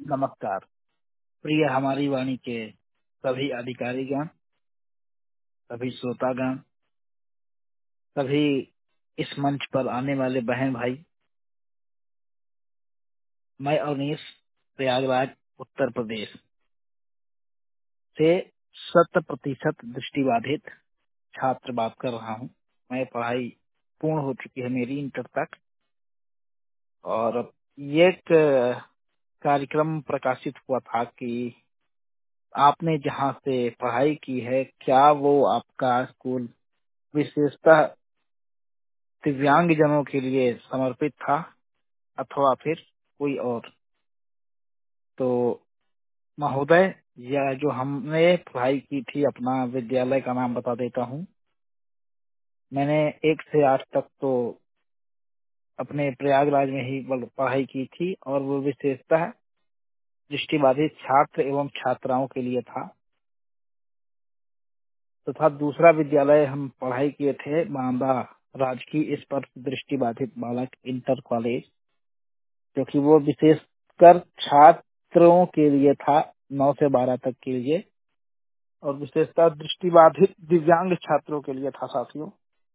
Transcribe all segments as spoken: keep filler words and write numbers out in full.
नमस्कार। प्रिय हमारी वाणी के सभी अधिकारीगण, सभी श्रोतागण, सभी इस मंच पर आने वाले बहन भाई, मैं अवनीश प्रयागराज उत्तर प्रदेश से शत प्रतिशत दृष्टिबाधित छात्र बात कर रहा हूँ। मैं पढ़ाई पूर्ण हो चुकी है मेरी इंटर तक, और ये एक कार्यक्रम प्रकाशित हुआ था कि आपने जहाँ से पढ़ाई की है, क्या वो आपका स्कूल विशेषतः दिव्यांग जनों के लिए समर्पित था अथवा फिर कोई और। तो महोदय, यह जो हमने पढ़ाई की थी, अपना विद्यालय का नाम बता देता हूँ। मैंने एक से आठ तक तो अपने प्रयागराज में ही पढ़ाई की थी, और वो विशेषतः दृष्टिबाधित छात्र एवं छात्राओं के लिए था। तथा तो दूसरा विद्यालय हम पढ़ाई किए थे बांदा राजकीय स्पर्श दृष्टिबाधित बालक इंटर कॉलेज, जो कि वो विशेषकर छात्रों के लिए था, नौ से बारह तक के लिए, और विशेषतः दृष्टिबाधित दिव्यांग छात्रों के लिए था साथियों,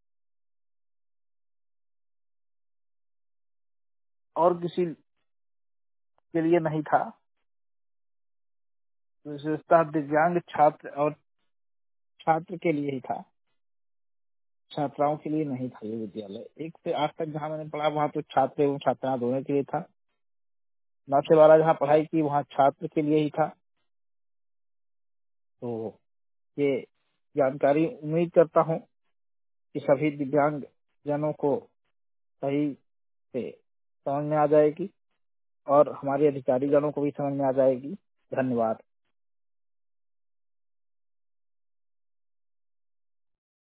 और किसी के लिए नहीं था। विशेषतः दिव्यांग छात्र और छात्र के लिए ही था, छात्राओं के लिए नहीं था ये विद्यालय। एक से आठ तक जहाँ मैंने पढ़ा वहाँ तो छात्र एवं छात्राएं दोनों के लिए था। नौ से बारह जहाँ पढ़ाई की वहाँ छात्र के लिए ही था। तो ये जानकारी उम्मीद करता हूँ कि सभी दिव्यांग जनों को सही से समझ में आ जाएगी, और हमारे अधिकारी गणों को भी समझ में आ जाएगी। धन्यवाद।